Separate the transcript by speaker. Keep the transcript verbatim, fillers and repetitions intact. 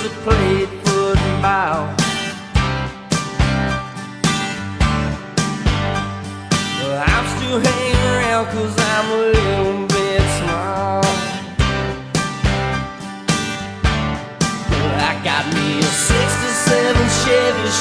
Speaker 1: that played football. Well, I'm still hanging around cause I'm a little bit small. Well, I got me a sixty-seven Chevy